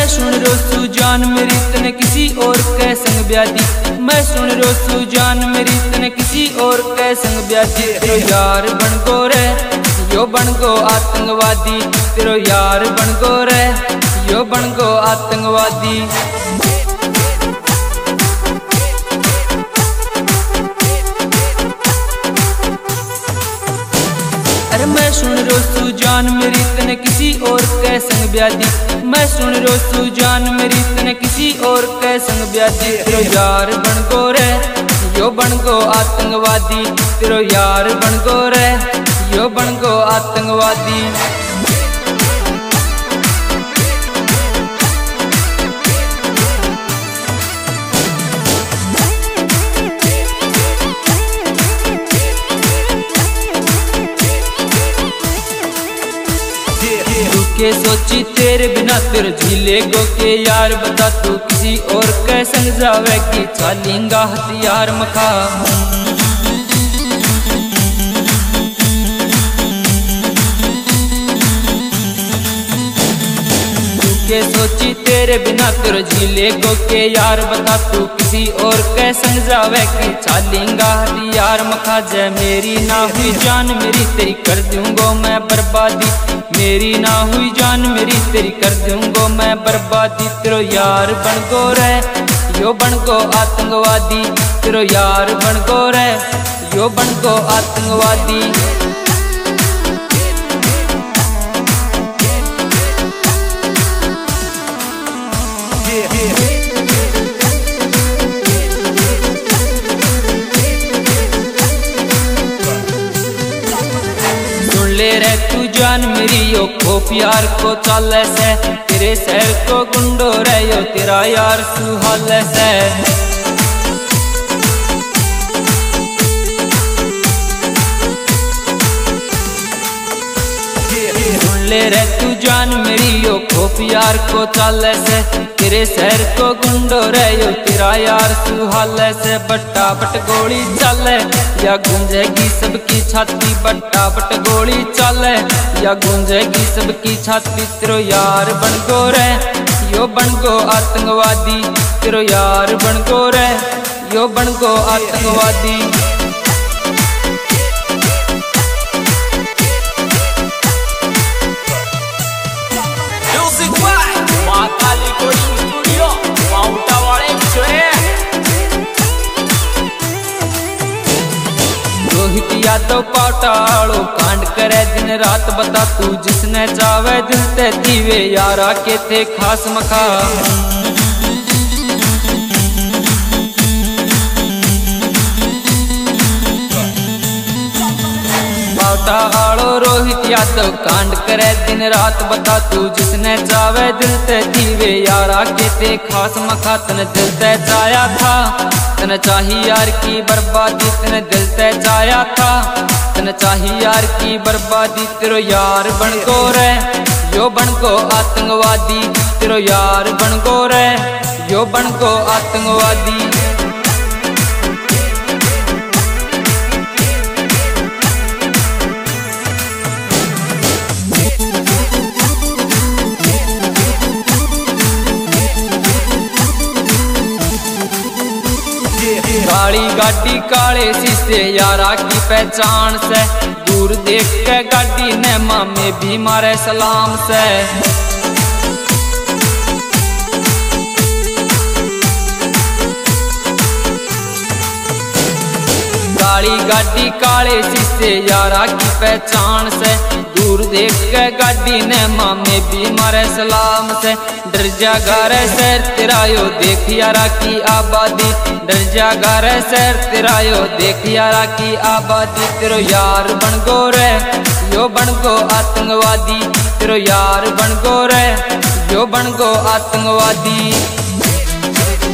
सुन Rossouw जान मेरी तने किसी और के संग ब्यादी। मैं सुन रोसू जान मेरी तने किसी और के संग ब्यादी। तेरो यार बन गो रे यो बन गो आतंकवादी। तेरो यार बन गो रे यो बन गो आतंकवादी। अरे मैं सुन रोसू जान मेरी तने किसी और के संग ब्यादी। मैं सुन रोसू जान मेरी तने किसी और के संग ब्यादी। तेरो यार बन गो रे यो बन गो आतंकवादी। तेरो यार बन गो रे यो बन गो आतंकवादी। के सोची तेरे बिना तेरे झीले गो के यार। बता तू किसी और के संग जावे की चालेंगा हथियार मखा। के सोची तेरे बिना तेरे झीले गो के यार। बता तू किसी और के संग जावे की चालेंगा हथियार मखा। जय मेरी ना हुई जान मेरी तेरी कर दूंगो मैं बर्बादी। मेरी ना हुई जान मेरी तेरी कर दूंगो मैं बर्बादी। तेरो यार बन गो रे यो बन गो आतंकवादी। तेरो यार बन गो रे यो बन गो आतंकवादी। ले रे तू जान मेरी यो खोप यार को चाले से। तेरे शहर को गुंडो रे यो तेरा यार सुहाले से। ले रे तू जान मेरी यो खोप यार को चाले से। तेरे शहर को गुंडो रे यो तेरा यार सुहाले से। बट्टा बट गोली चले या गूंजेगी सबकी छाती। बट्टा बट गोली चले या गूंजेगी सबकी छाती। तेरो यार बन गो रे यो बन गो आतंकवादी। तेरो यार बन गो रे यो बन गो आतंकवादी। रोहित यादव पाटाड़ो कांड करे दिन रात। बता तू जिसने चावे दिल ते दीवे यारा के थे खास मखा। पाटाड़ो रोहित यादव कांड करे दिन रात। बता तू जिसने चावे दिल ते दीवे यारा के थे खास मखा। तने दिल ते चाया था तने चाही यार की बर्बादी। तने दिल ते चाया था तने चाही यार की बर्बादी। तेरो यार बन गो रे यो बन गो आतंकवादी। तेरो यार बन गो रे यो बन गो आतंकवादी। काली गाड़ी काले शीशे यारा की पहचान से। दूर देख के गाड़ी ने मामे भी मारे सलाम से। काली गाड़ी काले शीशे यारा की पहचान से। दूर देख के गाड़ी ने मामे भी मारे सलाम से। डर जागा रे शहर तेरा यो देख यारा की आबादी। डर जागा रे शहर तेरा यो देख यारा की आबादी। तेरो यार बन गो रे यो बन गो आतंकवादी। तेरो यार बन गो रे यो बन गो आतंकवादी।